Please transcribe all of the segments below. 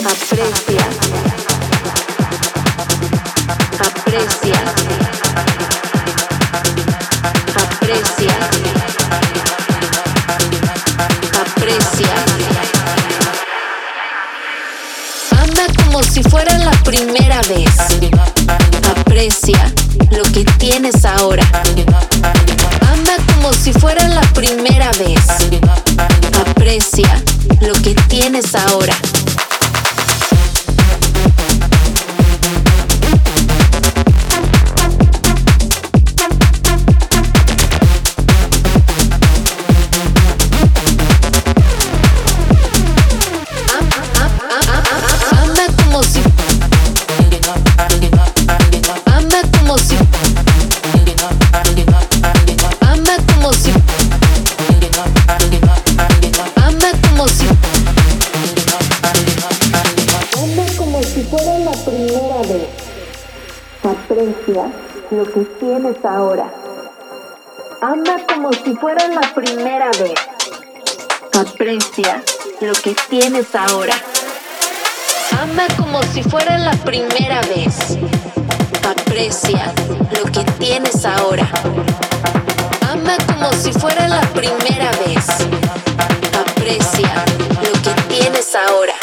Aprecia, aprecia, aprecia, aprecia. Anda como si fuera la primera vez. Aprecia lo que tienes ahora. Anda como si fuera la primera vez. Aprecia lo que tienes ahora. Aprecia lo que tienes ahora. Anda como si fuera la primera vez. Aprecia lo que tienes ahora. Anda como si fuera la primera vez. Aprecia lo que tienes ahora. Anda como si fuera la primera vez. Aprecia lo que tienes ahora.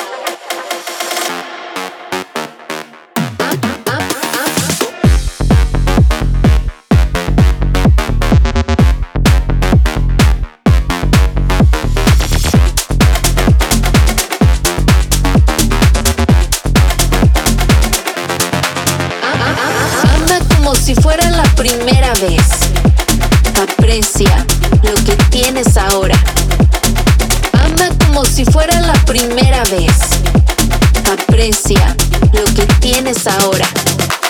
Como si fuera la primera vez. Aprecia lo que tienes ahora. Anda como si fuera la primera vez. Aprecia lo que tienes ahora.